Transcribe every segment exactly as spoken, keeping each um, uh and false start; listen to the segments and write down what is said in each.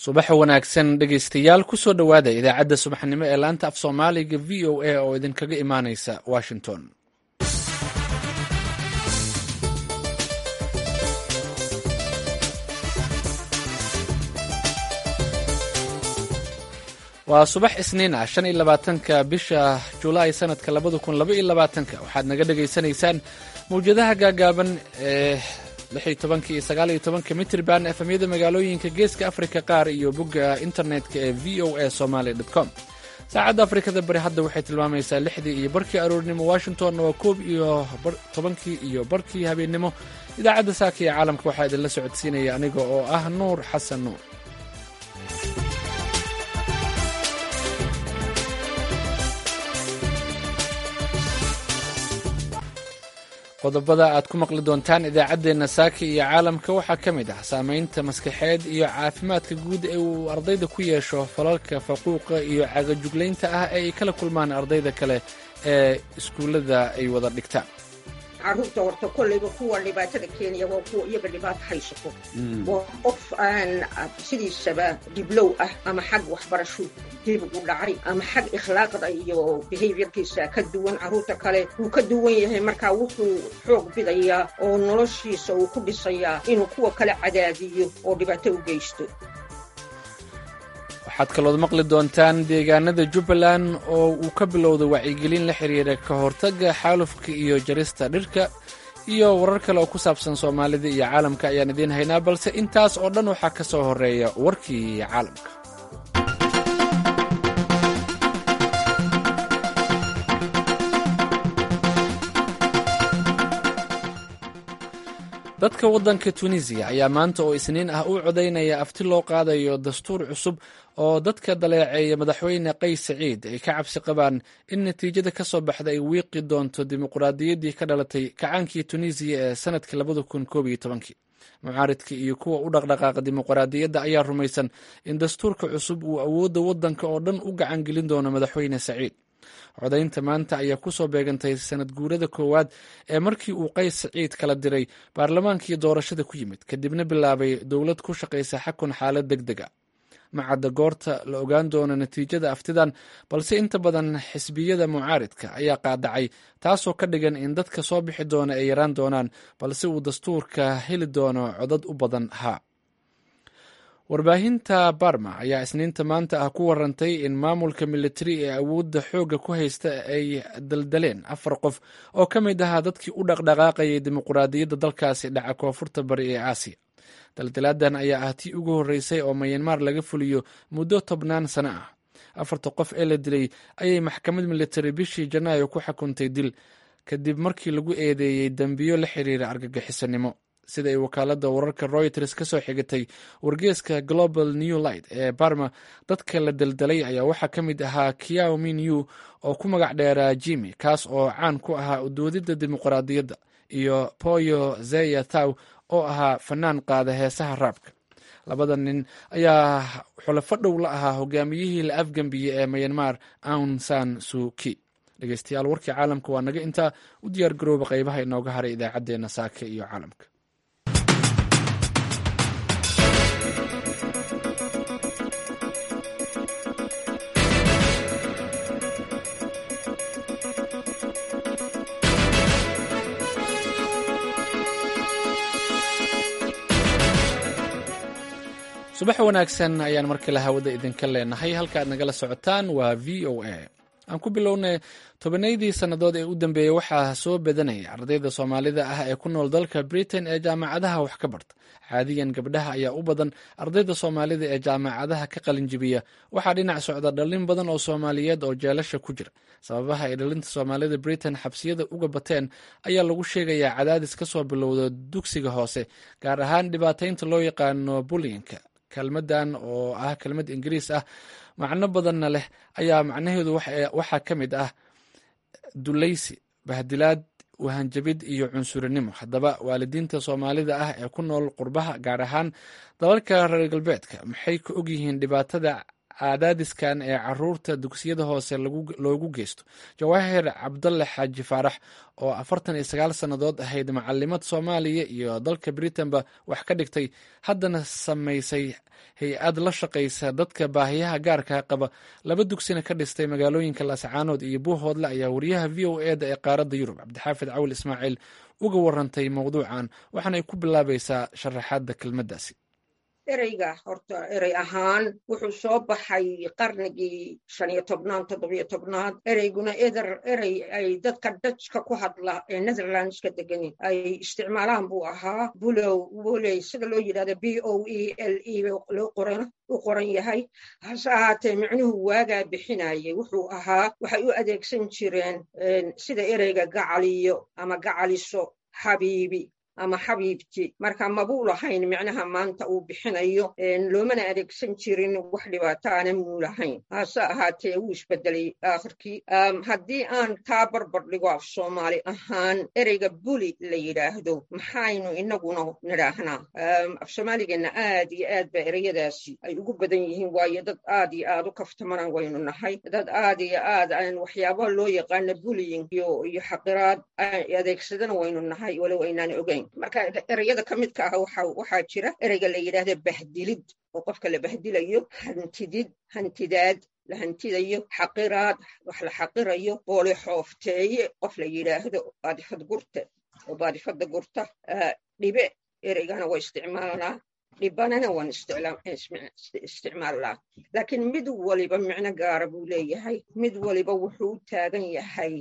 subax wanaagsan dhegaystayaal kusoo dhowaada idaacadda subaxnimo ee laanta af soomaaliga v o a oo idinkaga imaanaysa washington. waa subax isniin ah shan iyo labaatanka bisha julaay sanadka labada kun laba iyo labaatanka waxaad naga dhegaysanaysaan mawjadaha gaagaaban ee lix iyo tobanka iyo sagaal iyo tobanka mitrban efamyada magaalooyinka geeska afrika qaar iyo bogga internetka ee v o a somaly dot com. saacadda afrikada bari hadda waxay tilmaamaysaa lixdii iyo barkii aroornimo, washingtonna waa koob iyo tobankii iyo barkii habeennimo. idaacadda saaka ee caalamka waxaa idinla socodsiinaya aniga oo ah nuur xasan nuur. qodobada aad ku maqli doontaan idaacaddeenna saaka iyo caalamka waxaa ka mid ah saamaynta maskaxeed iyo caafimaadka guud ee uu ardayda ku yeesho falalka faquuqa iyo cagajuglaynta ah ee ay kala kulmaan ardayda kale ee iskuullada ay wada dhigtaan. caruurta horta kollayba kuwa dhibaatada keenaya waa kuwa iyaga dhibaato haysato, waa qof aan sidiisaba dhiblow ah ama xag waxbarasho dib u dhacay ama xag ikhlaaqda iyo behaviorkiisa ka duwan caruurta kale wuu ka duwan yahay. markaa wuxuu xoog bidayaa oo noloshiisa uu ku dhisayaa inuu kuwa kale cadaadiyo oo dhibaato u geysto. waxaad kalood maqli doontaan deegaanada jubbaland oo uu ka bilowda wacyigelin la xiriira ka hortagga xaalufka iyo jarista dhirka, iyo warar kale oo ku saabsan soomaalida iyo caalamka ayaan idiin haynaa, balse intaas oo dhan waxaa ka soo horreeya warkii caalamka. dadka waddanka tunisiya ayaa maanta oo isniin ah u codaynaya afti loo qaadayo dastuur cusub oo dadka daleeceeya madaxweyne qays saciid ay ka cabsi qabaan in natiijada ka soo baxda ay wiiqi doonto dimuqraadiyaddii ka dhalatay kacaankii tunisiya ee sanadkii labada kun koob iyo tobankii. mucaaridka iyo kuwa u dhaqdhaqaaqa dimuqraadiyadda ayaa rumaysan in dastuurka cusub uu awoodda waddanka oo dhan u gacangelin doono madaxweyne saciid. codaynta maanta ayaa ku soo beegantay sanad guurada koowaad ee markii uu qays saciid kala diray baarlamaankii doorashada ku yimid, kadibna bilaabay dowlad ku shaqaysa xakun xaalad deg deg a. macadda goorta la ogaan doono natiijada aftidan, balse inta badan xisbiyada mucaaridka ayaa qaadacay, taasoo ka dhigan in dadka soo bixi doona ay yaraan doonaan, balse uu dastuurka heli doono codad u badan haa. warbaahinta barma ayaa isniinta maanta ah ku warantay in maamulka militari ee awoodda xoogga ku haysta ay daldaleen afar qof oo ka mid ahaa dadkii u dhaqdhaqaaqayay dimuqraadiyadda dalkaasi dhaca koonfurta bari ee aasiya. daldalaadan ayaa ah tii ugu horreysay oo mayanmar laga fuliyo muddo tobnaan sano ah. afarta qof ee la dilay ayay maxkamad militari bishii janaayo ku xukuntay dil kadib markii lagu eedeeyey dembiyo la xiriira argagixisanimo, sida ay wakaaladda wararka Reuters ka soo xigatay wargeeska Global New Light ee Barma. dadka la daldalay ayaa waxaa ka mid ahaa Kiao Min Yu oo ku magac dheeraa Jimmy, kaas oo caan ku ahaa udoodidda dimuqraadiyadda, iyo Poyo Zeya Thaw oo ahaa fanaan qaada heesaha raabka. labada nin ayaa xulafo dhow la ahaa hogaamiyihii la afgambiyey ee Myanmar Aung San Suu Kyi. dhegeystayaal, warkii caalamka waa naga intaa. u diyaar garooba qaybaha inooga haray idaacaddeenna saaka iyo caalamka. subax wanaagsan ayaan markale hawada idinka leenahay. halka aad nagala socotaan waa v o a. aan ku bilownay tobaneydii sannadood ee u dambeeyey waxaa soo badanaya ardayda soomaalida ah ee ku nool dalka Britain ee jaamacadaha wax ka barta. caadiyan gabdhaha ayaa u badan ardayda soomaalida ee jaamacadaha ka qalin jibiya. waxaa dhinac socda dhalin badan oo soomaaliyeed oo jeelasha ku jira. sababaha ay dhalinta soomaalida Britain xabsiyada uga bateen ayaa lagu sheegayaa cadaadis ka soo bilowda dugsiga hoose, gaar ahaan dhibaataynta loo yaqaano bullyingka. kelmadan oo ah kelmad ingiriis ah macno badanna leh ayaa macnaheedu waxaa ka mid ah dulaysi, bahdilaad, wahanjabid iyo cunsurinimo. haddaba waalidiinta soomaalida ah ee ku nool qurbaha, gaar ahaan dalalka reer galbeedka, maxay ka ogyihiin dhibaatada cadaadiskan ee caruurta dugsiyada hoose loogu geysto. Jawaahir Cabdalle Xaaji Faarax oo afartan iyo sagaal sannadood ahayd macalimad Soomaaliya iyo dalka Britanba wax ka dhigtay, haddana samaysay hay-ad la shaqaysa dadka baahiyaha gaarka qaba, laba dugsina ka dhistay magaalooyinka Laascaanood iyo Buuhoodle, ayaa wariyaha v o e da ee qaaradda Yurub Cabdixaafid Cawil Ismaaciil uga warantay mowduucan, waxaanay ku bilaabaysaa sharaxaadda kelmaddaasi. ereyga horta erey ahaan wuxuu soo baxay qarnigii shan iyo tobnaad toddobiyo tobnaad. ereyguna eder erey ay dadka dajka ku hadla ee netherlandska degani ay isticmaalaan buu ahaa. bulow buley sida loo yidhahdo b o e l e loo qoran u qoran yahay. hase ahaatee micnuhu waagaa bixinayay wuxuu ahaa, waxay u adeegsan jireen sida ereyga gacaliyo ama gacaliso, xabiibi ama xabiibti. marka mabuu lahayn micnaha maanta uu bixinayo, loomana adeegsan jirin wax dhibaataana muu lahayn. hase ahaatee wuu isbedelay aakhirkii. haddii aan taa barbar dhigo af soomaali ahaan, ereyga buli la yidhaahdo maxaynu inaguna nidhaahnaa? af soomaaligeenna aad iyo aad ba ereyadaasi ay ugu badan yihiin, waayo dad aad iyo aad u kaftamana waynu nahay, dad aad iyo aad aan waxyaabaha loo yaqaana bullying iyo iyo xaqiraad adeegsadana waynu nahay, walow aynaan ogeyn. marka ereyada ka midka ah waxaa jira ereyga la yidhaahdo bahdilid, oo qofka la bahdilayo, hantidid, hantidaad la hantidayo, xaqiraad wax la xaqirayo, boole xoofteeye qof la yidhaahdo, baadifad gurta oo baadifada gurta, dhibe ereygana waa isticmaalnaa, dhibanana waan isticmaalnaa. laakiin mid waliba micno gaara buu leeyahay, mid waliba wuxuu u taagan yahay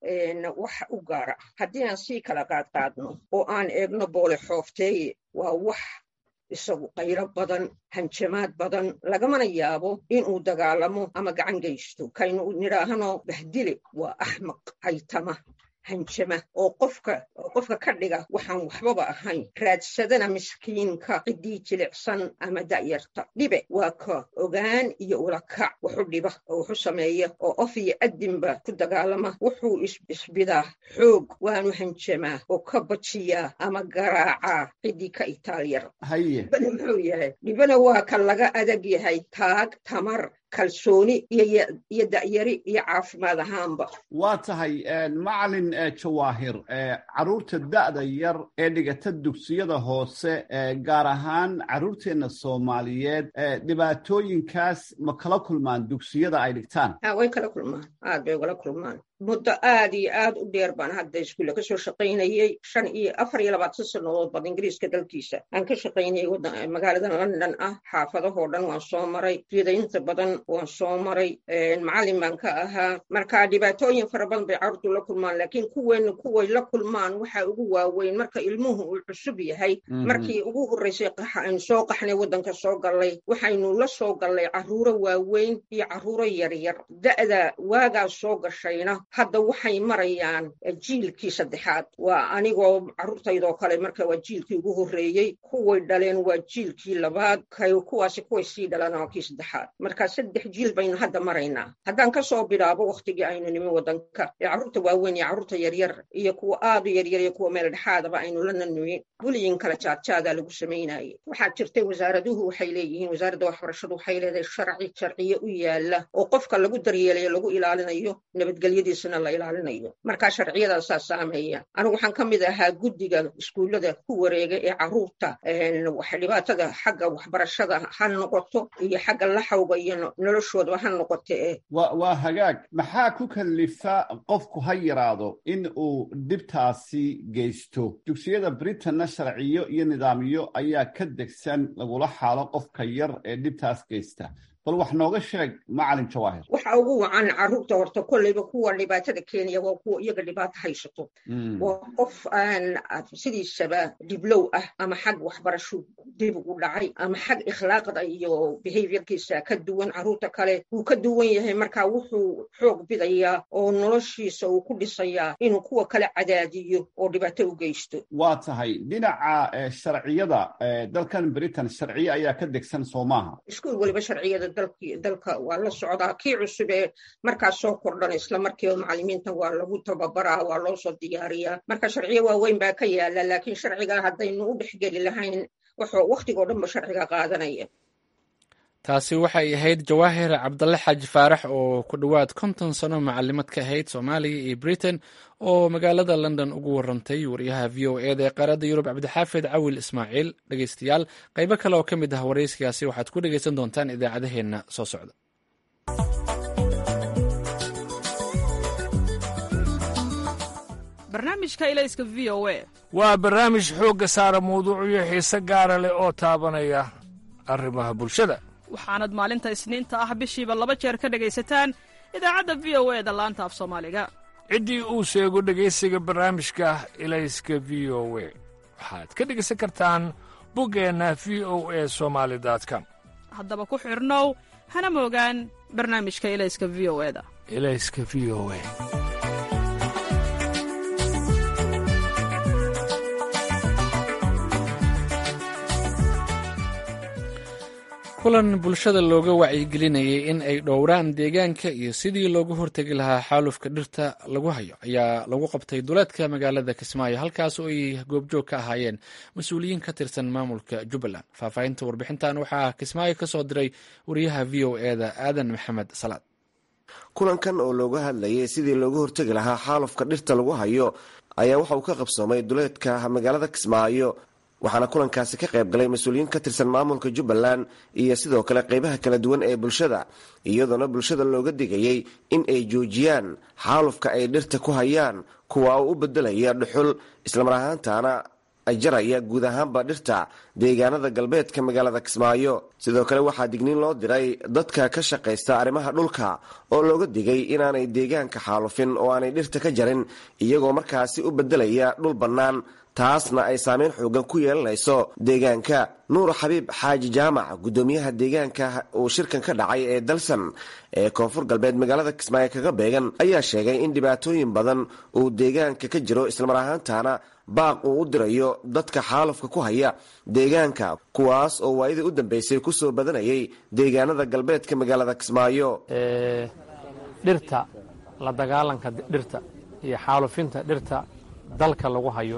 wax u gaara. haddii aan sii kala qaadqaadno oo aan eegno boole xoofteeye, waa wax isagu qaylo badan, hanjamaad badan, lagamana yaabo inuu dagaalamo ama gacan geysto. kaynu nidhaahno bahdile waa axmaq, haytama, hanjama, oo qofka oo qofka ka dhiga waxaan waxbaba ahayn, raadsadana miskiinka, ciddii jilicsan ama da'yarta. dhibe waa ka ogaan iyo ulakac waxu dhiba oo waxu sameeya, oo of iyo addinba ku dagaalama, wuxuu isbidaa xoog, waanu hanjamaa oo ka bajiyaa ama garaacaa ciddii ka itaalyar. dhibana muxuu yahay? dhibana waa ka laga adag yahay, taag, tamar, kalsooni iyo da'yari iyo caafimaad ahaanba. waa tahay macalin Jawaahir, caruurta da'da yar ee dhigata dugsiyada hoose, gaar ahaan caruurteena Soomaaliyeed, dhibaatooyinkaas ma kala kulmaan dugsiyada ay dhigtaan? way kala kulmaan, aad bay ugala kulmaan. muddo aad iyo aad u dheer baan hadda iskuulla ka soo shaqaynayay, shan iyo afar iyo labaatan sannadood bad ingiriiska dalkiisa aan ka shaqaynayay. magaalada London ah, xaafadahoo dhan waan soo maray, sida inta badan waan soo maray, macallin baan ka ahaa. marka dhibaatooyin fara badan bay carruurtu la kulmaan, laakiin kuweena kuway la kulmaan waxaa ugu waaweyn marka ilmuhu uu cusub yahay. markii ugu horreysay aynu soo qaxnay waddanka soo gallay, waxaynu la soo gallay carruuro waaweyn iyo carruuro yaryar. da'da waagaa soo gashayna hadda waxay marayaan jiilkii saddexaad. waa anigoo carruurtaydoo kale marka waa jiilkii ugu horreeyey, kuway dhaleen waa jiilkii labaad, kuwaasi kuway sii dhalaan waa kii saddexaad. marka saddex jiil baynu hadda maraynaa. haddaan ka soo bilaabo wakhtigii aynu nimin waddanka, ee carruurta waaweyn iyo carruurta yaryar iyo kuwa aad u yaryar iyo kuwa meel dhexaadaba aynu la nanuyin, buliyin kala jaadjaadaa lagu samaynayay. waxaa jirtay wasaaraduhu waxay leeyihiin, wasaaradda waxbarashadu waxay leedahay sharci sharciye u yaala oo qofka lagu daryeelayo, lagu ilaalinayo nabadgelyadiisana la ilaalinayo. markaa sharciyadaasaa saameeya. anigu waxaan ka mid ahaa guddiga iskuullada ku wareega ee carruurta dhibaatada xagga waxbarashada ha noqoto iyo xagga laxawga iyo noloshoodaba ha noqoto. e waa hagaag. maxaa ku kalifa qofku ha yaraado in uu dhibtaasi geysto? dugsiyada Britanna sharciyo iyo nidaamyo ayaa ka degsan lagula xaalo qofka yar ee dhibtaas geysta. bal wax nooga sheeg macalin Jawaahir. waxa ugu wacan carruurta horta kolleyba kuwa dhibaatada keenaya waa kuwa iyaga dhibaato haysato. waa qof aan sidiisaba diblow ah ama xag waxbarasho dib ugu dhacay ama xag ikhlaaqda iyo behaviorkiisa ka duwan carruurta kale wuu ka duwan yahay. markaa wuxuu xoog bidayaa oo noloshiisa uu ku dhisayaa inuu kuwa kale cadaadiyo oo dhibaato u geysto. waa tahay dhinaca sharciyada dalkan Britain, sharciyo ayaa ka degsan soo maaha? iskuul waliba sharciyada dalka waa la socdaa. kii cusub ee markaas soo kordhan isla markiiba macallimiinta waa lagu tababaraa, waa loo soo diyaariyaa. marka sharciyo waaweyn baa ka yaala, laakiin sharciga haddaynu u dhexgeli lahayn wuxuu wakhtigoo dhanba sharciga qaadanaya. taasi waxay ahayd jawaahir cabdalle xaaji faarax oo ku dhowaad konton sano macalimad ka ahayd soomaaliya iyo britain oo magaalada london ugu warantay wariyaha v o eda ee qaaradda yurub cabdixaafid cawil ismaaciil. dhegeystayaal, qaybo kale oo ka mid ah waraysigaasi waxaad ku dhegeysan doontaan idaacadaheenna soo socda. barnaamijka ilayska v o a waa barnaamij xoogga saara mawduucyo xiise gaara leh oo taabanaya arrimaha bulshada. waxaanad maalinta isniinta ah bishiiba laba jeer ka dhegaysataan idaacadda v o eda laanta af soomaaliga. ciddii uu sheego dhegaysiga barnaamijka ilayska v o a waxaad ka dhegaysan kartaan buggeenna v o a somaali com. haddaba ku xidhnow hana moogaan barnaamijka ilayska v o eda. ilayska v o a. kulan bulshada looga wacyigelinayay in ay dhowraan deegaanka iyo sidii looga hortegi lahaa xaalufka dhirta lagu hayo ayaa lagu qabtay duleedka magaalada kismaayo, halkaas oo ay goobjoog ka ahaayeen mas-uuliyiin ka tirsan maamulka jubbaland. faahfaahinta warbixintan waxaa kismaayo ka soo diray wariyaha v o eda aadan maxamed salaad. kulankan oo looga hadlayay sidii looga hortegi lahaa xaalufka dhirta lagu hayo ayaa waxa uu ka qabsoomay duleedka magaalada kismaayo, waxaana kulankaasi ka qayb galay mas-uuliyiin ka tirsan maamulka jubbaland iyo sidoo kale qaybaha kala duwan ee bulshada, iyadoona bulshada looga digayay in ay joojiyaan xaalufka ay dhirta ku hayaan, kuwa uu u bedelaya dhuxul islamar ahaantaana ay jaraya guud ahaanba dhirta deegaanada galbeedka magaalada kismaayo. sidoo kale waxaa digniin loo diray dadka ka shaqaysta arrimaha dhulka oo looga digay inaanay deegaanka xaalufin oo aanay dhirta ka jarin, iyagoo markaasi u bedelaya dhul bannaan, taasna ay saameyn xoogan ku yeelanayso deegaanka. nuur xabiib xaaji jaamac, guddoomiyaha deegaanka uu shirkan ka dhacay ee dalsan ee koonfur galbeed magaalada kismaayo kaga beegan, ayaa sheegay in dhibaatooyin badan uu deegaanka ka jiro islamar ahaantaana baaq uu u dirayo dadka xaalufka ku haya deegaanka, kuwaas oo waayadii u dambeysay ku soo badanayay deegaanada galbeedka magaalada kismaayo. dhirta la dagaalanka dhirta iyo xaalufinta dhirta dalka lagu hayo,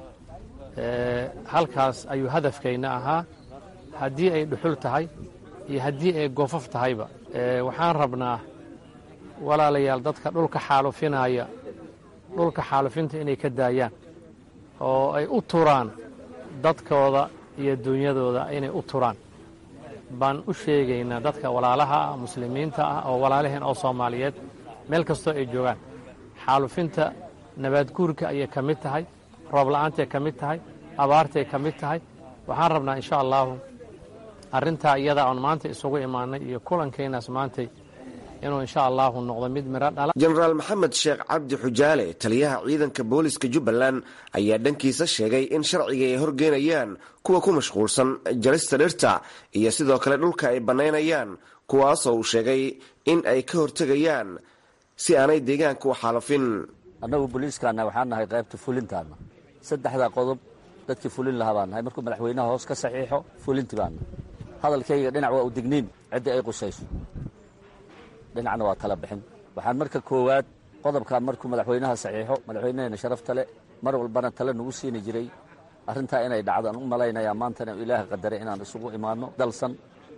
halkaas ayuu hadafkayna ahaa, haddii ay dhuxul tahay iyo haddii ay goofaf tahayba. waxaan rabnaa walaalayaal dadka dhulka xaalufinaya dhulka xaalufinta inay ka daayaan oo ay u turaan dadkooda iyo dunyadooda inay u turaan baan u sheegaynaa dadka walaalaha ah muslimiinta ah oo walaalaheen oo soomaaliyeed meel kastoo ay joogaan. xaalufinta nabaadguurka ayay ka mid tahay, roob la'aantay ka mid tahay, abaartay ka mid tahay. waxaan rabnaa insha allaahu arrintaa iyada oon maanta isugu imaanay iyo kulankaynaas maantay inuu insha allaahu noqdo mid miro dhala. jenaraal maxamed sheekh cabdi xujaale, taliyaha ciidanka booliska jubbaland, ayaa dhankiisa sheegay in sharciga ay horgeynayaan kuwa ku mashquulsan jarista dhirta iyo sidoo kale dhulka ay bannaynayaan, kuwaasoo uu sheegay in ay ka hortegayaan si aanay deegaanka u xaalufin. annagu booliiskaana waxaan nahay qaybta fulintaana, saddexdaa qodob dadkii fulin lahaa baan nahay. markuu madaxweynaha hoos ka saxiixo fulinti baana. hadalkayga dhinac waa u digniin ciddii ay qusayso, dhinacna waa tala bixin. waxaan marka koowaad qodobkaa markuu madaxweynaha saxiixo, madaxweynaheena sharafta le mar walbana tale nagu siini jiray arrintaa inay dhacdo aan u malaynayaa maantana ilaaha qadaray inaan isugu imaanno dalsan.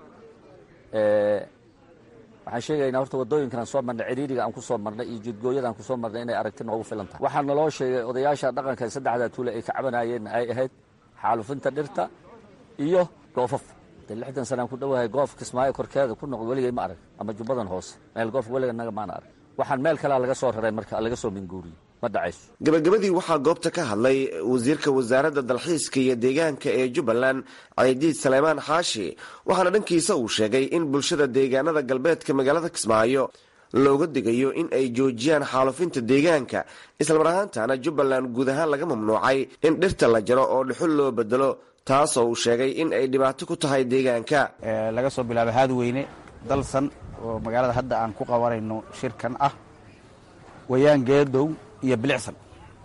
waxaan sheegaynaa horta waddooyinkan aan soo marnay, ciriiriga aan ku soo marnay iyo jidgooyada aan ku soo marnay inay aragti noogu filan tahay. waxaa naloo sheegay odayaasha dhaqanka saddexdaa tuule ay ka cabanayeen ay ahayd xaalufinta dhirta iyo goofaf. de lixdan sanaan ku dhowahay goof kismaayo korkeeda ku noqdo weligay ma arag, ama jubbadan hoose meel goof weliga naga maana arag. waxaan meel kalea laga soo raray marka laga soo minguuriyey, ma dhacayso. gabagabadii waxaa goobta ka hadlay wasiirka wasaaradda dalxiiska iyo deegaanka ee jubbaland caydiid saleymaan xaashi, waxaana dhankiisa uu sheegay in bulshada deegaanada galbeedka magaalada kismaayo looga digayo in ay joojiyaan xaalufinta deegaanka, islamar ahaantaana jubbaland guud ahaan laga mamnuucay in dhirta la jaro oo dhuxul loo bedelo, taasoo uu sheegay in ay dhibaato ku tahay deegaanka. laga soo bilaabo haadweyne dalsan oo magaalada hadda aan ku qabanayno shirkan ah wayaan geedow iyo bilicsan.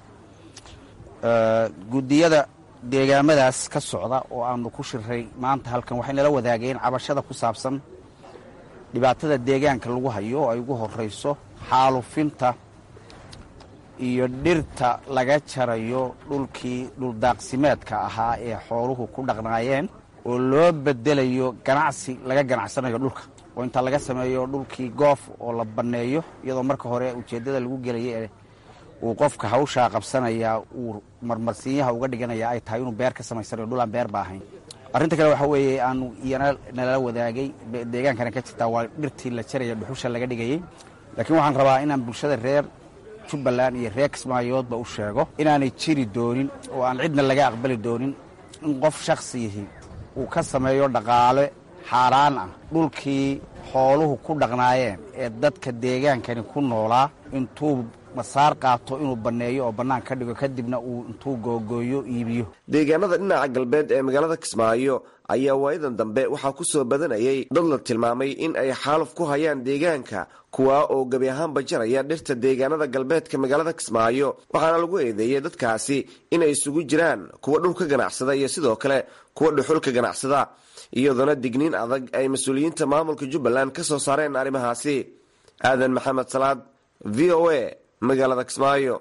guddiyada deegaamadaas ka socda oo aanu ku shiray maanta halkan waxay nala wadaageen cabashada ku saabsan dhibaatada deegaanka lagu hayo oo ay ugu horrayso xaalufinta iyo dhirta laga jarayo dhulkii dhuldaaqsimeedka ahaa ee xooluhu ku dhaqnaayeen oo loo bedelayo ganacsi laga ganacsanayo dhulka oo inta laga sameeyo dhulkii goof oo la banneeyo iyadoo marka hore ujeeddada lagu gelayay uu qofka hawshaa qabsanaya uu marmarsiinyaha uga dhiganaya ay tahay inuu beer ka samaysanayo dhul aan beer ba ahayn. arrinta kale waxa weeye aanu iyana nala wadaagay deegaankana ka jirta waa dhirtii la jaraya dhuxusha laga dhigayay, laakiin waxaan rabaa inaan bulshada reer Jubbaland iyo reer Kismaayoodba u sheego inaanay jiri doonin oo aan cidna laga aqbali doonin in qof shakhsiyihi uu ka sameeyo dhaqaale xaaraan ah dhulkii xooluhu ku dhaqnaayeen ee dadka deegaankani ku noolaa intuu masaar qaato inuu banneeyo oo bannaan ka dhigo kadibna uu intuu googooyo iibiyo. deegaanada dhinaca galbeed ee magaalada Kismaayo ayaa waayadan dambe waxaa ku soo badanayay dad la tilmaamay in ay xaaluf ku hayaan deegaanka kuwaa oo gebi ahaanba jaraya dhirta deegaanada galbeedka magaalada Kismaayo, waxaana lagu eedeeyey dadkaasi inay isugu jiraan kuwa dhulka ganacsada iyo sidoo kale kuwa dhuxulka ganacsada, iyadoona digniin adag ay mas-uuliyiinta maamulka Jubbaland ka soo saareen arrimahaasi. aadan maxamed salaad, v o a, magaalada Kismaayo.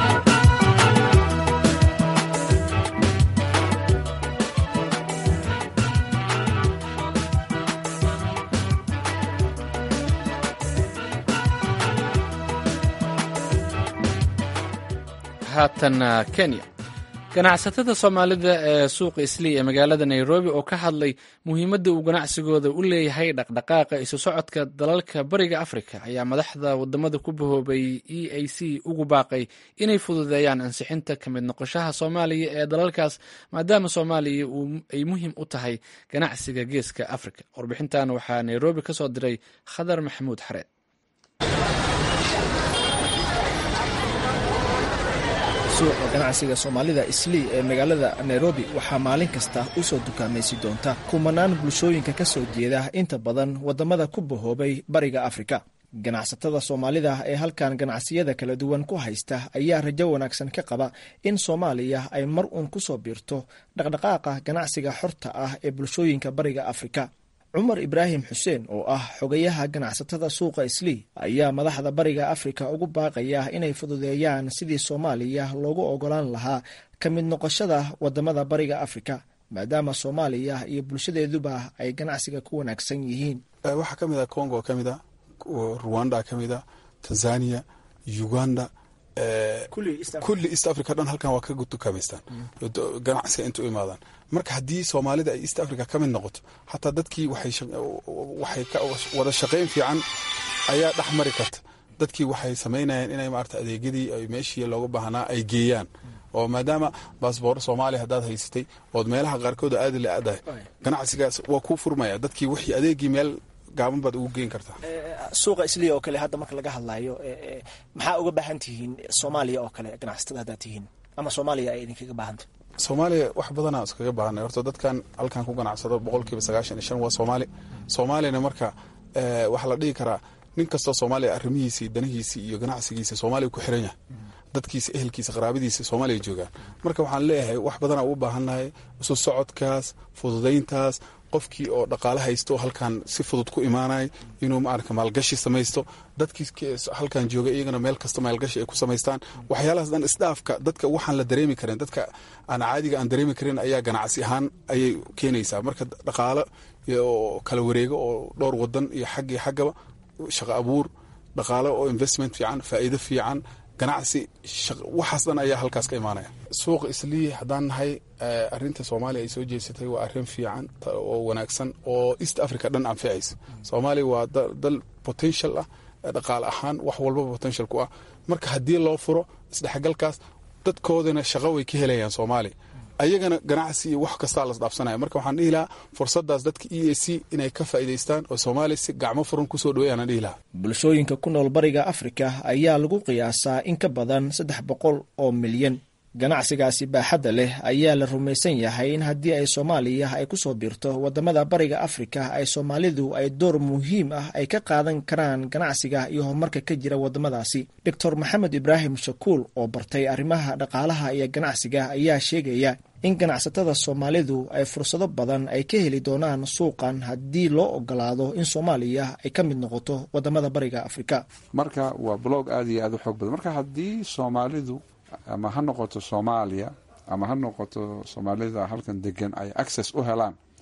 haatan Kenya, ganacsatada Soomaalida ee suuqa Islii ee magaalada Nairobi oo ka hadlay muhiimadda uu ganacsigooda u leeyahay dhaqdhaqaaqa isu socodka dalalka bariga Afrika ayaa madaxda wadamada ku bahoobay E A C ugu baaqay inay fududeeyaan ansixinta ka mid noqoshaha Soomaaliya ee dalalkaas maadaama Soomaaliya ay muhiim u tahay ganacsiga geeska Afrika. warbixintan waxaa Nairobi ka soo diray Khadar Maxamuud Xareed. suuqa ganacsiga Soomaalida Islii ee magaalada Nairobi waxaa maalin kasta u soo dukaamaysi doonta kumanaan bulshooyinka ka soo jeeda inta badan wadamada ku bahoobay bariga Afrika. ganacsatada Soomaalida ee halkan ganacsiyada kala duwan ku haysta ayaa rajo wanaagsan ka qaba in Soomaaliya ay mar uun ku soo biirto dhaqdhaqaaqa ganacsiga xorta ah ee bulshooyinka bariga Afrika. Cumar Ibraahim Xuseen oo ah xogayaha ganacsatada suuqa Islii ayaa madaxda bariga Afrika ugu baaqaya inay fududeeyaan sidii Soomaaliya loogu ogolaan lahaa ka mid noqoshada wadamada bariga Afrika maadaama Soomaaliya iyo bulshadeeduba ay ganacsiga ku wanaagsan yihiin. waxaa ka mid ah Congo, ka mid ah Rwanda, ka mid ah Tanzania, Uganda, kulli East Africa dhan halkan waa ka dukaameystaan ganacsiga inta u imaadaan. marka haddii Soomaalida ay East Africa ka mid noqoto hataa dadkii waxay waxay ka wada shaqayn fiican ayaa dhex mari karta. dadkii waxay samaynayaan inay maarta adeegyadii ay meeshii looga baahnaa ay geeyaan oo maadaama baasboor Soomaaliya haddaad haysatay oo meelaha qaarkood aad la aadahay ganacsigaas waa ku furmaya. dadkii wixii adeegii meel gaaban baad ugu geyn kartaa. suuqa Islii oo kale hadda marka laga hadlayo maxaa uga baahan tihiin Soomaaliya oo kale ganacsatada hadda tihiin ama Soomaaliya ay idinkaga baahantay? Soomaaliya wax badan aan iskaga baahanay. horta dadkan halkan ku ganacsado boqolkiiba sagaashan iyo shan waa Soomaali. Soomaalina marka waxa la dhigi karaa nin kasta Soomaaliya arrimihiisa, danahiisa iyo ganacsigiisa Soomaaliya ku xiran yahay. dadkiisa, ehelkiisa, qaraabadiisa Soomaaliya joogaan. marka waxaan leeyahay wax badan aan u baahanahay isu socodkaas, fududeyntaas, qofkii oo dhaqaale haysto halkan si fudud ku imaanay inuu maarka maalgashi samaysto. dadkii halkan jooga iyagana meel kasta maalgashi ay ku samaystaan. waxyaalahaas dhan isdhaafka dadka waxaan la dareemi karin, dadka aan caadiga aan dareemi karin ayaa ganacsi ahaan ayay keenaysaa. marka dhaqaale oo kala wareego oo dhowr wadan iyo xag iyo xaggaba shaqo abuur, dhaqaale oo investment fiican, faa'iido fiican, ganacsi, waxaas dhan ayaa halkaas ka imaanaya. suuqa Islii haddaan nahay arrinta Soomaaliya ay soo jeesatay waa arrin fiican oo wanaagsan oo East Africa dhan anficaysa. Soomaaliya waa dal potential ah, dhaqaale ahaan wax walba potential ku ah. marka haddii loo furo isdhexgalkaas dadkoodana shaqo way ka helayaan Soomaaliya, ayagana ganacsi iyo wax kasta la isdhaafsanaya. marka waxaan dhihi lahaa fursadaas dadka E A C inay ka faa'iidaystaan oo Soomaaliya si gacmo furan ku soo dhaweeyaan dhihi lahaa. bulshooyinka ku nool bariga Afrika ayaa lagu qiyaasaa in ka badan saddex boqol oo milyan. ganacsigaasi baaxadda leh ayaa la rumaysan yahay in haddii ay Soomaaliya ay ku soo biirto wadamada bariga Afrika ay Soomaalidu ay door muhiim ah ay ka qaadan karaan ganacsiga iyo horumarka ka jira wadamadaasi. Doctor Maxamed Ibraahim Shakuul oo bartay arrimaha dhaqaalaha iyo ganacsiga ayaa sheegaya in ganacsatada Soomaalidu ay fursado badan ay ka heli doonaan suuqan haddii loo ogolaado in Soomaaliya ay ka mid noqoto wadamada bariga Afrika. marka waa blog aad iyo aad u xoog badan. marka haddii Soomaalidu ama ha noqoto Soomaaliya ama ha noqoto Soomaalida halkan degan ay access u helaan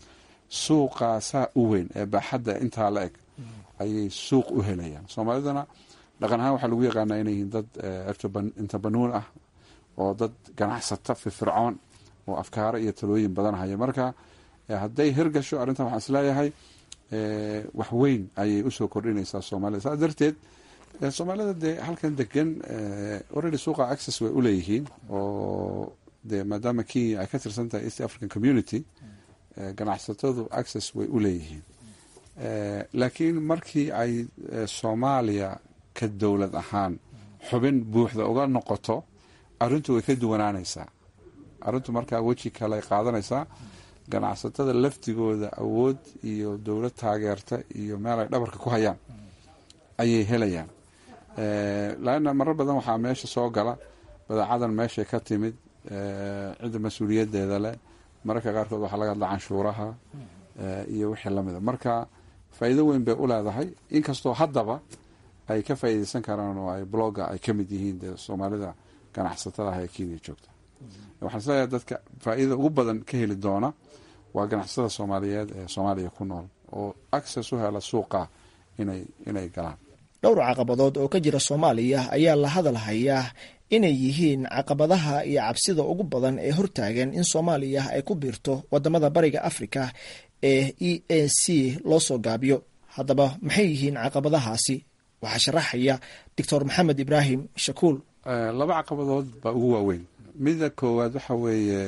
suuqaasaa u weyn ee baaxadda intaa la eg ayay suuq u helayaan. soomaalidana dhaqan ahaan waxaa lagu yaqaanaa inay yihiin dad intabanuun ah oo dad ganacsata firfircoon oo afkaaro iyo talooyin badan haya. marka hadday hirgasho arrintan waxaan isleeyahay wax weyn ayay usoo kordhinaysaa soomaalida. saas darteed soomaalida dee halkan degan already suuqa access way uleeyihiin oo dee maadaama kenya ay ka tirsan tahay east african community ganacsatadu access way uleeyihiin. laakiin markii ay soomaaliya ka dowlad ahaan xubin buuxda uga noqoto arrintu way ka duwanaanaysaa. arrintu markaa weji kale qaadanaysaa. ganacsatada laftigooda awood iyo dowlad taageerta iyo meel ay dhabarka ku hayaan ayay helayaan. laanna marar badan waxaa meesha soo gala badaacadan meeshay ka timid cidda mas-uuliyadeeda leh. mararka qaarkood waxaa laga hadla canshuuraha iyo wixii lamida. marka faa'iido weyn bay u leedahay, inkastoo haddaba ay ka faa'iideysan karaan oo ay blogga ay ka mid yihiin dee soomaalida ganacsatada ah ee kenya joogta. waxaan isleeyahay dadka faa'iidada ugu badan ka heli doona waa ganacsatada soomaaliyeed ee soomaaliya ku nool oo access u hela suuqa inay inay galaan. dhowr caqabadood oo ka jira soomaaliya ayaa la hadal hayaa inay yihiin caqabadaha iyo cabsida ugu badan ee hortaagan in soomaaliya ay ku biirto wadamada bariga afrika ee e a c loo soo gaabiyo. haddaba maxay yihiin caqabadahaasi? waxaa sharaxaya doctor maxamed ibraahim shakuul. laba caqabadood baa ugu waaweyn. mida koowaad waxa weeye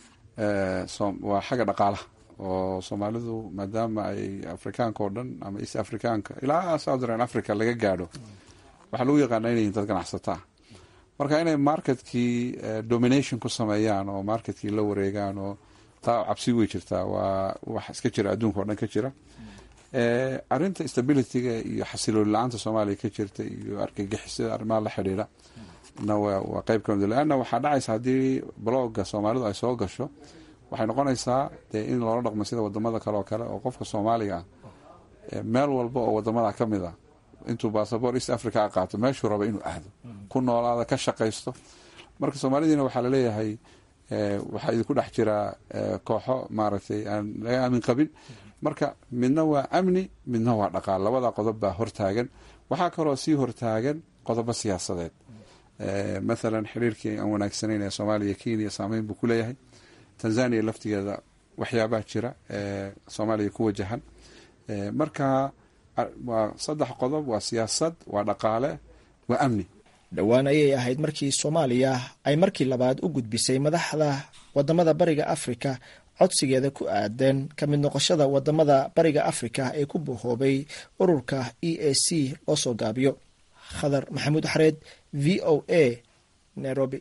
waa xagga dhaqaalaha oo soomaalidu maadaama ay afrikaanka oo dhan ama east afrikaanka ilaa southern africa laga gaadho waxaa lagu yaqaana inay yihiin dad ganacsataa. marka inay marketkii domination ku sameeyaan oo marketkii la wareegaan oo taa cabsi way jirtaa. waa wax iska jira adduunka o dhan ka jira. arinta stabilityga iyo xasilooni la-aanta soomaaliya ka jirta iyo argagixisada arrimaha la xidhiidha na waa qeyb kamid. leanna waxaa dhacaysa haddii blogga soomaalidu ay soo gasho waxay noqonaysaa dee in loola dhaqmo sida wadamada kale oo kale oo qofka soomaaliga ah meel walba oo wadamada ka mid a intuu bassabor east africa a qaato meeshuu raba inuu aado ku noolaada ka shaqaysto. marka soomaalidiina waxaa laleeyahay waxaa idinku dhex jiraa kooxo maaragtay aan laga aamin qabin. marka midna waa amni midna waa dhaqaal. labada qodob baa hortaagan. waxaa kaloo sii hortaagan qodobo siyaasadeed. mathalan xiriirkii aan wanaagsanayn ee soomaaliya kenya saameyn buu ku leeyahay. tanzania laftigeeda waxyaabaha jira ee soomaaliya ku wajahan. marka waa saddex qodob, waa siyaasad, waa dhaqaale, waa amni. dhowaan ayay ahayd markii soomaaliya ay markii labaad u gudbisay madaxda wadamada bariga afrika codsigeeda ku aadan ka mid noqoshada wadamada bariga afrika ee ku bohoobay ururka e a c loo soo gaabiyo. khadar maxamuud xareed, v o a, nairobi.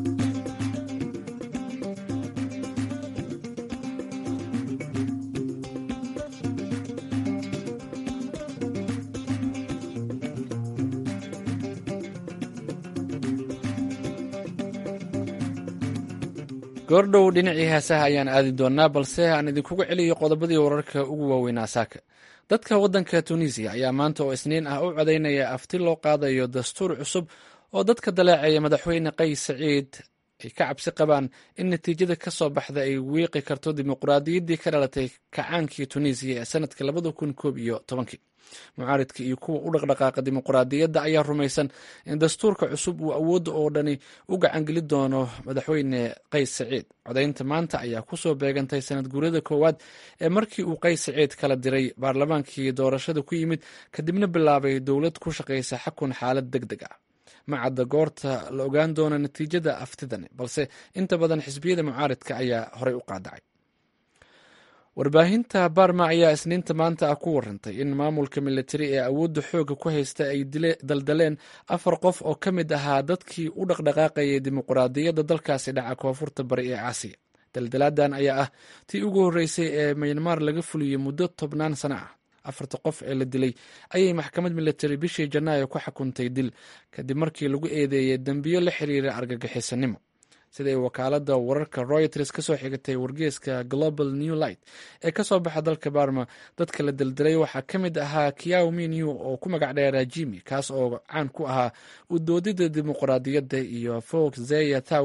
goordhow dhinacii heesaha ayaan aadi doonaa, balse aan idinkugu celiyo qodobadii wararka ugu waaweynaa saaka. dadka waddanka tunisiya ayaa maanta oo isniin ah u codaynaya afti loo qaadayo dastuur cusub oo dadka daleecaya madaxweyne qays saciid ay ka cabsi qabaan in natiijada ka soo baxda ay wiiqi karto dimuqraadiyaddii ka dhalatay kacaankii tunisiya ee sanadkii labada kun koob iyo tobankii. mucaaridka iyo kuwa u dhaqdhaqaaqa dimuqraadiyadda ayaa rumaysan in dastuurka cusub uu awoodda oo dhani u gacangeli doono madaxweyne qays saciid. codaynta maanta ayaa kusoo beegantay sanad guurada koowaad ee markii uu qays saciid kala diray baarlamaankii doorashada ku yimid kadibna bilaabay dowlad ku shaqaysa xakun xaalad deg deg ah. ma cadda goorta la ogaan doono natiijada aftidani, balse inta badan xisbiyada mucaaridka ayaa horey u qaadacay. warbaahinta barma ayaa isniinta maanta ah ku warantay in maamulka militari ee awoodda xooga ku haysta ay daldaleen afar qof oo ka mid ahaa dadkii u dhaqdhaqaaqayay dimuqraadiyadda dalkaasi dhaca koonfurta bari ee aasiya. daldalaadan ayaa ah tii ugu horreysay ee myanmar laga fuliyey muddo tobnaan sano ah. afarta qof ee la dilay ayay maxkamad militari bishii janaayo ku xukuntay dil kadib markii lagu eedeeyey dembiyo la xiriira argagixisanimo. siday wakaalada wararka Reuters ka soo xigatay wargeyska Global New Light ee ka soo baxa dalka Burma, dadka la daldalay waxaa ka mid ahaa Kiao Min-yu oo ku magac dheeraa Jimmy, kaas oo caan ku ahaa u doodida dimuqraadiyadda, iyo Fox Zeya Thaw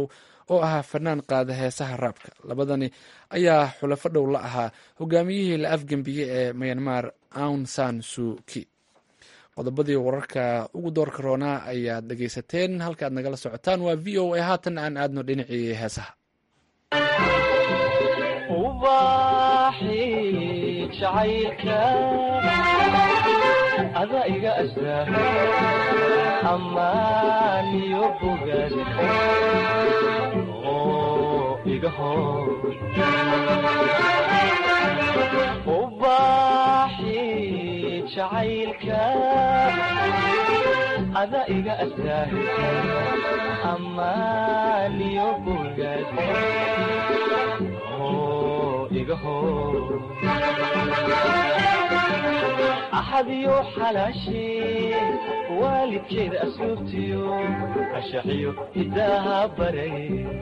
oo ahaa fanaan qaada heesaha raabka. labadani ayaa xulafo dhow la ahaa hogaamiyihii la afgembiyey ee Myanmar Aung San Suu Kyi. qodobadii wararka ugu doorka roonaa ayaad dhegaysateen. halka aad nagala socotaan waa v o a. haatan aan aadno dhinacii heesaha. ada iga astaa amaan iyo bogaad oo iga hor ubaaxi jacaylka ada iga astaa amaan iyo bogaad oo iga hor axadiyo xalaashii waalidkeeda asluubtiyo ashaxiyo hidaaha baray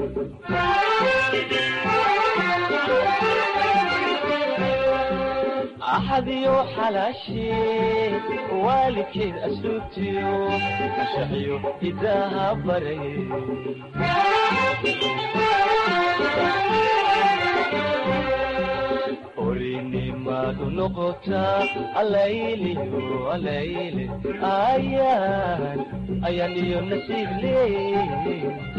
axadiyo xalaashii waalidkeeda asluubtiyo ashaxiyo hidaaha baray orinimadu noqotaa alayliyo alayle ayaan ayaan iyo nasiib leey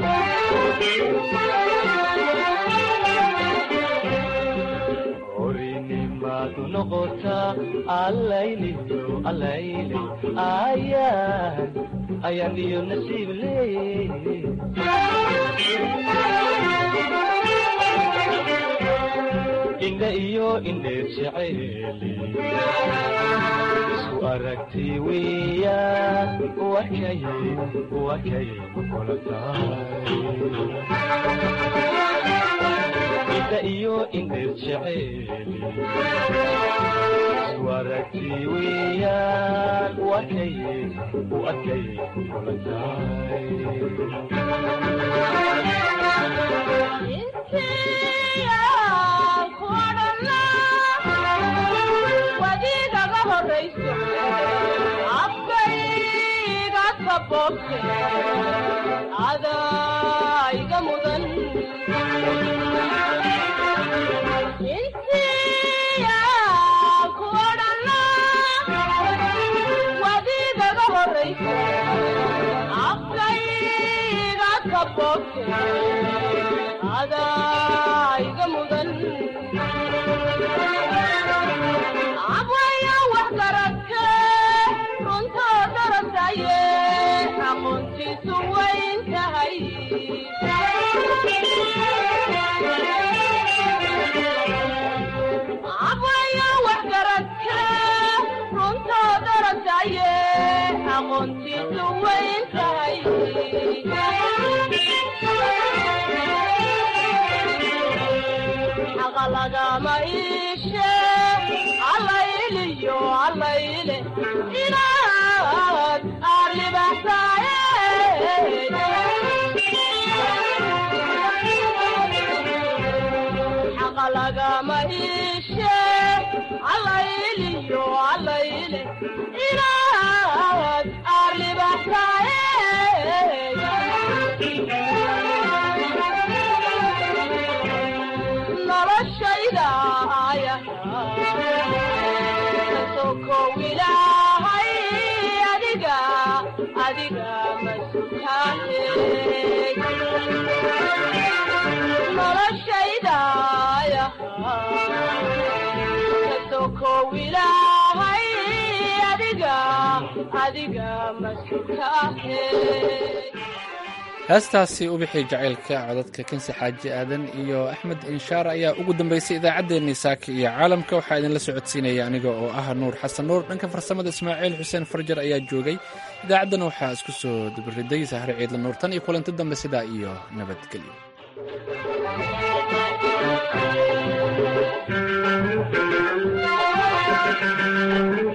orinimadu noqotaa alayliyo alayle ayaan ayaan iyo nasiib leey indha iyo indheer jeceeli isku aragti weeyaan wakay wakay kula tahay indha iyo indheer jeceeli isku aragti weeyaan wakay wakay kula tahay wadiigaga horayso afkayga sabobte adaa iga mudan intiya ku odhana wadiigaga horayso afkayga sabobte adaa iga mudan abwaya wax garadka runtoo darasaye aqoontiisu wayn tahay abwaya wax garadka runtoo darasaye aqoontiisu wayn tahay lagama iishe allayliyo allayle inaad aarlibaxsaaye xaqa lagama iishe allayliyo allayle inaad aarlibaxsaaye noloshaydaaya kasokow ilaahay adiga adiga masukaahe noloshaydaaya kasokow ilaahay adiga adiga masukaahe. heestaasi u bixi jacaylka codadka kansi xaaji aadan iyo axmed inshaar ayaa ugu dambaysay idaacaddeenii saaka iyo caalamka. waxaa idinla socodsiinaya aniga oo ah nuur xasan nuur. dhanka farsamada ismaaciil xuseen farjar ayaa joogay. idaacaddana waxaa isku soo dubariday sahre ciidla nuur. tan iyo kulanti dambe sidaa iyo nabadgelyo.